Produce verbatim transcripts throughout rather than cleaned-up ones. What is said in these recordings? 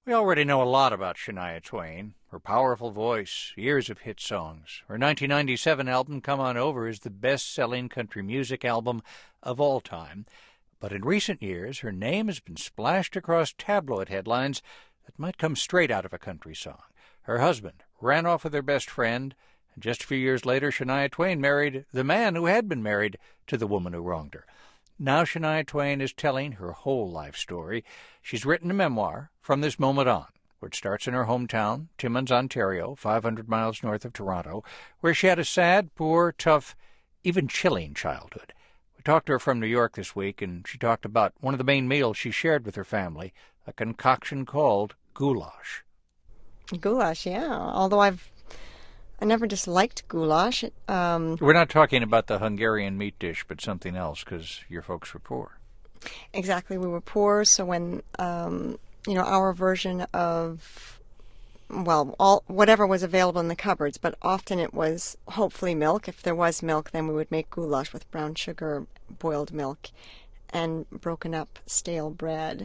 We already know a lot about Shania Twain. Her powerful voice, years of hit songs. Her nineteen ninety-seven album, Come On Over, is the best-selling country music album of all time. But in recent years, her name has been splashed across tabloid headlines that might come straight out of a country song. Her husband ran off with her best friend, and just a few years later, Shania Twain married the man who had been married to the woman who wronged her. Now Shania Twain is telling her whole life story. She's written a memoir, From This Moment On, which starts in her hometown, Timmins, Ontario, five hundred miles north of Toronto, where she had a sad, poor, tough, even chilling childhood. We talked to her from New York this week, and she talked about one of the main meals she shared with her family, a concoction called goulash. Goulash, yeah. Although I've I never disliked goulash. Um, We're not talking about the Hungarian meat dish, but something else, because your folks were poor. Exactly, we were poor, so when um, you know our version of well, all whatever was available in the cupboards, but often it was hopefully milk. If there was milk, then we would make goulash with brown sugar, boiled milk, and broken up stale bread.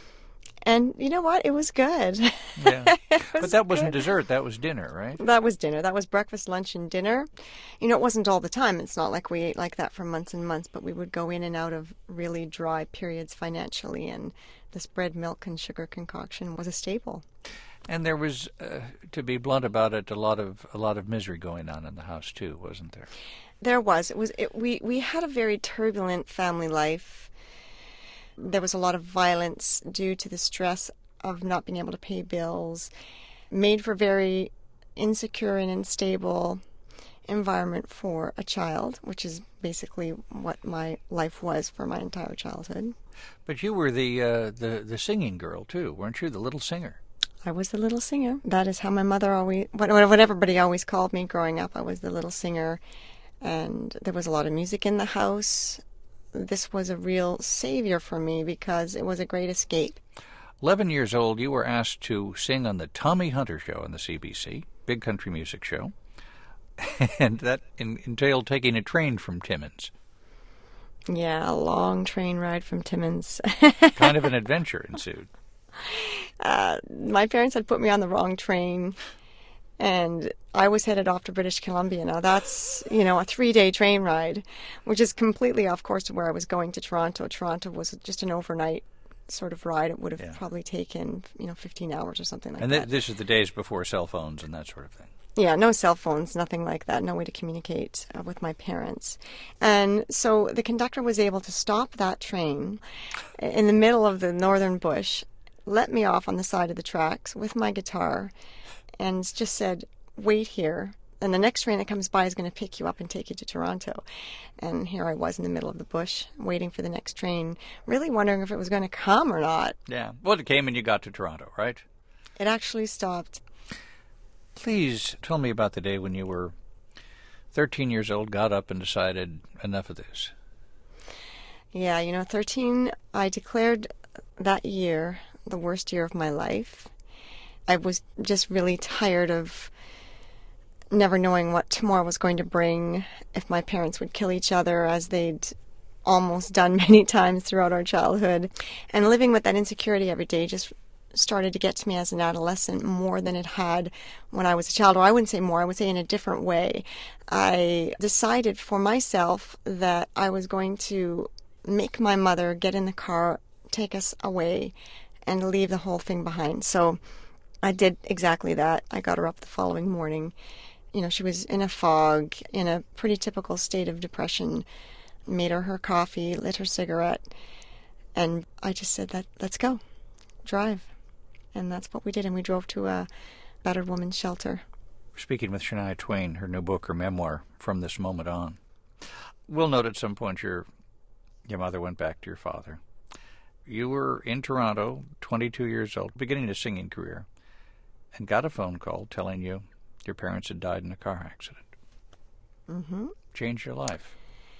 And you know what? It was good. Yeah. It was But that wasn't good. dessert. That was dinner, right? That was dinner. That was breakfast, lunch, and dinner. You know, it wasn't all the time. It's not like we ate like that for months and months, but we would go in and out of really dry periods financially, and this bread, milk, and sugar concoction was a staple. And there was, uh, to be blunt about it, a lot of a lot of misery going on in the house too, wasn't there? There was. It was. It, we we had a very turbulent family life. There was a lot of violence due to the stress of not being able to pay bills, made for very insecure and unstable environment for a child, which is basically what my life was for my entire childhood. But you were the uh, the the singing girl too, weren't you? The little singer. I was the little singer. That is how my mother always, what, what everybody always called me growing up. I was the little singer, and there was a lot of music in the house. This was a real savior for me because it was a great escape. Eleven years old, you were asked to sing on the Tommy Hunter Show on the C B C, big country music show, and that in, entailed taking a train from Timmins. Yeah, a long train ride from Timmins. Kind of an adventure ensued. Uh, my parents had put me on the wrong train, and I was headed off to British Columbia. Now that's, you know, a three-day train ride, which is completely off course to where I was going to Toronto. Toronto was just an overnight sort of ride. It would have Yeah. probably taken, you know, fifteen hours or something like And that. th- this is the days before cell phones and that sort of thing. Yeah, no cell phones, nothing like that, no way to communicate uh, with my parents. And so the conductor was able to stop that train in the middle of the northern bush, let me off on the side of the tracks with my guitar, and just said, wait here, and the next train that comes by is going to pick you up and take you to Toronto. And here I was in the middle of the bush, waiting for the next train, really wondering if it was going to come or not. Yeah. Well, it came and you got to Toronto, right? It actually stopped. Please tell me about the day when you were thirteen years old, got up and decided enough of this. Yeah, you know, thirteen, I declared that year the worst year of my life. I was just really tired of never knowing what tomorrow was going to bring, if my parents would kill each other, as they'd almost done many times throughout our childhood. And living with that insecurity every day just started to get to me as an adolescent more than it had when I was a child. Or I wouldn't say more, I would say in a different way. I decided for myself that I was going to make my mother get in the car, take us away, and leave the whole thing behind. So I did exactly that. I got her up the following morning. You know, she was in a fog, in a pretty typical state of depression. Made her her coffee, lit her cigarette, and I just said, that let's go, drive. And that's what we did, and we drove to a battered woman's shelter. We're speaking with Shania Twain, her new book, her memoir, From This Moment On. We'll note at some point your your mother went back to your father. You were in Toronto, twenty-two years old, beginning a singing career, and got a phone call telling you your parents had died in a car accident. Mm-hmm. Changed your life.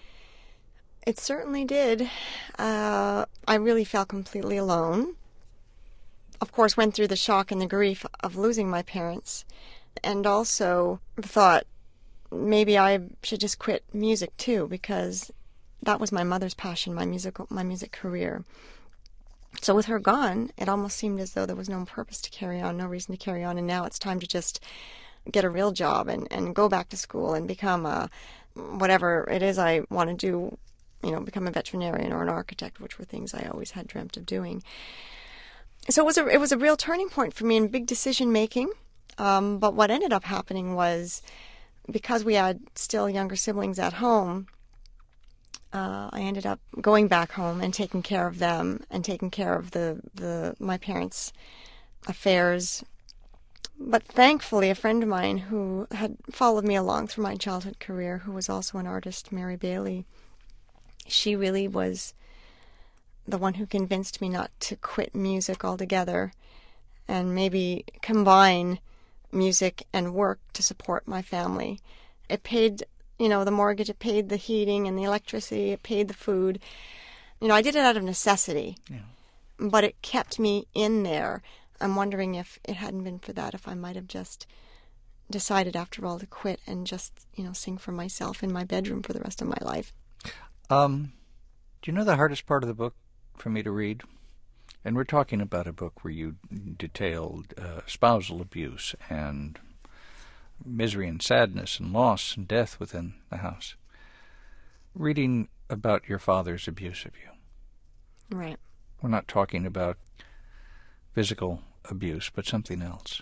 It certainly did. Uh, I really felt completely alone. Of course, went through the shock and the grief of losing my parents, and also thought maybe I should just quit music too, because that was my mother's passion, my musical, my music career. So with her gone, it almost seemed as though there was no purpose to carry on, no reason to carry on, and now it's time to just get a real job and, and go back to school and become a, whatever it is I want to do, you know, become a veterinarian or an architect, which were things I always had dreamt of doing. So it was a, it was a real turning point for me in big decision making. Um, but what ended up happening was, because we had still younger siblings at home, Uh, I ended up going back home and taking care of them and taking care of the, the my parents' affairs. But thankfully, a friend of mine who had followed me along through my childhood career, who was also an artist, Mary Bailey, she really was the one who convinced me not to quit music altogether and maybe combine music and work to support my family. It paid, you know, the mortgage, it paid the heating and the electricity, it paid the food. You know, I did it out of necessity, yeah. But it kept me in there. I'm wondering if it hadn't been for that, if I might have just decided after all to quit and just, you know, sing for myself in my bedroom for the rest of my life. Um, do you know the hardest part of the book for me to read? And we're talking about a book where you detailed uh, spousal abuse and misery and sadness and loss and death within the house. Reading about your father's abuse of you. Right. We're not talking about physical abuse, but something else.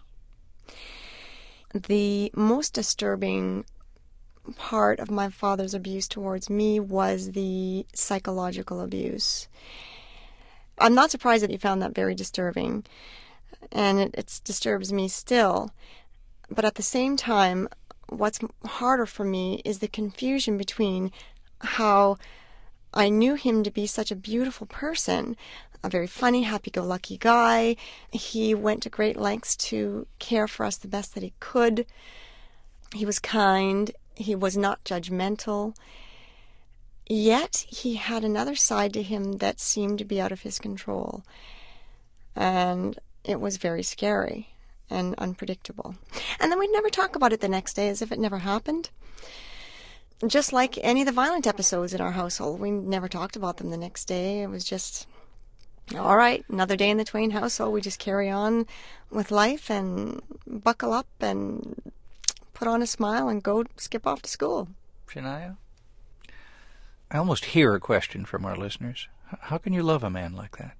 The most disturbing part of my father's abuse towards me was the psychological abuse. I'm not surprised that you found that very disturbing, and it, it disturbs me still. But at the same time, what's harder for me is the confusion between how I knew him to be such a beautiful person, a very funny, happy-go-lucky guy. He went to great lengths to care for us the best that he could. He was kind. He was not judgmental. Yet he had another side to him that seemed to be out of his control. And it was very scary and unpredictable. And then we'd never talk about it the next day as if it never happened. Just like any of the violent episodes in our household, we never talked about them the next day. It was just, all right, another day in the Twain household. We just carry on with life and buckle up and put on a smile and go skip off to school. Shania, I almost hear a question from our listeners. How can you love a man like that?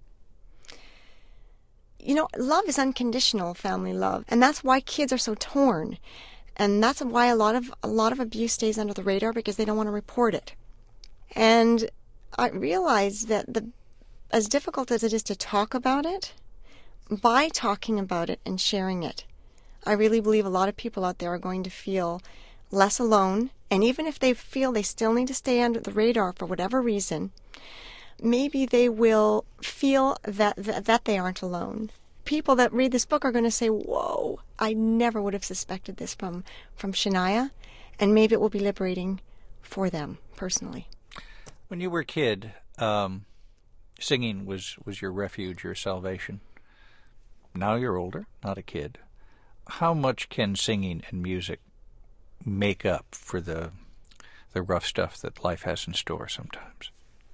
You know, love is unconditional, family love, and that's why kids are so torn. And that's why a lot of a lot of abuse stays under the radar, because they don't want to report it. And I realize that the as difficult as it is to talk about it, by talking about it and sharing it, I really believe a lot of people out there are going to feel less alone. And even if they feel they still need to stay under the radar for whatever reason, maybe they will feel that that, that they aren't alone. People that read this book are going to say, whoa, I never would have suspected this from, from Shania, and maybe it will be liberating for them personally. When you were a kid, um, singing was, was your refuge, your salvation. Now you're older, not a kid. How much can singing and music make up for the the rough stuff that life has in store sometimes?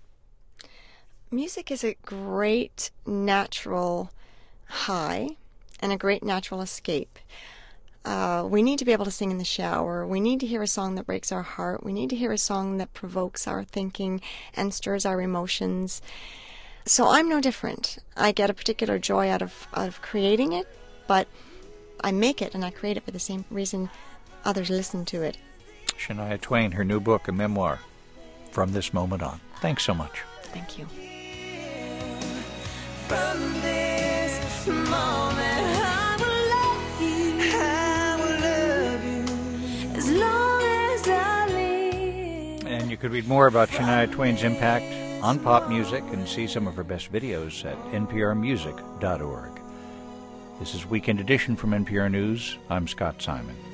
Music is a great natural high and a great natural escape. Uh, we need to be able to sing in the shower. We need to hear a song that breaks our heart. We need to hear a song that provokes our thinking and stirs our emotions. So I'm no different. I get a particular joy out of, out of creating it, but I make it and I create it for the same reason others listen to it. Shania Twain, her new book, a memoir, From This Moment On. Thanks so much. Thank you. From this moment, I will love you. I will love you as long as I live. And you could read more about Shania Twain's impact on pop music and see some of her best videos at N P R music dot org. This is Weekend Edition from N P R News. I'm Scott Simon.